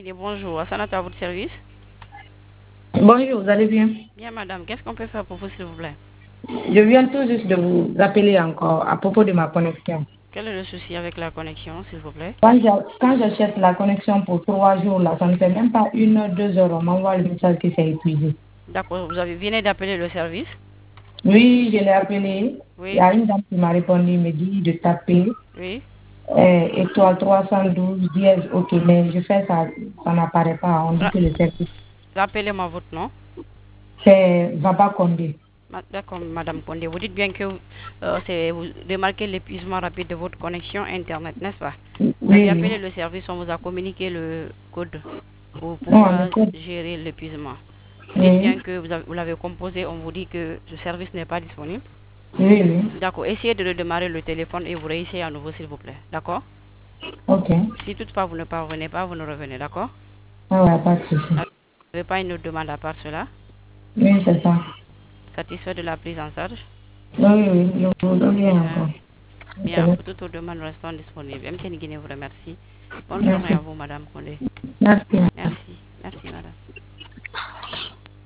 Bonjour, Assanat à votre service. Bonjour, vous allez bien? Bien, madame, qu'est-ce qu'on peut faire pour vous, s'il vous plaît? Je viens tout juste de vous appeler encore à propos de ma connexion. Quel est le souci avec la connexion, s'il vous plaît? Quand j'achète la connexion pour 3 jours, là, ça ne fait même pas 1 heure, 2 heures, on m'envoie le message qui s'est épuisé. D'accord, vous venez d'appeler le service? Oui, je l'ai appelé. Il y Oui, a une dame qui m'a répondu, il me dit de taper oui. étoile 312 dièse, ok, mais je fais ça, ça n'apparaît pas. On dit Ra- que le service, Rappelez-moi votre nom. c'est Vapa Condé. D'accord, madame Condé. Vous dites bien que vous remarquez l'épuisement rapide de votre connexion Internet, n'est-ce pas? Oui, Vous avez oui. appelé le service, on vous a communiqué le code pour Non, le pouvoir code. gérer l'épuisement. Vous dites bien Oui, que vous l'avez composé, on vous dit que ce service n'est pas disponible. oui, oui. D'accord, essayez de redémarrer le téléphone et vous réessayez à nouveau, s'il vous plaît. D'accord? Ok. Si toutefois vous ne parvenez pas, vous nous revenez, d'accord? Ah ouais, pas de souci. Vous n'avez pas une autre demande à part cela? Oui, c'est ça. Satisfait de la prise en charge? Oui, oui, je vous reviens Bien, encore. bien, Ok. pour toutes vos demandes restons disponibles. MTN Guinée vous remercie. Bonne journée Merci. à vous, Madame Condé. Merci. Merci.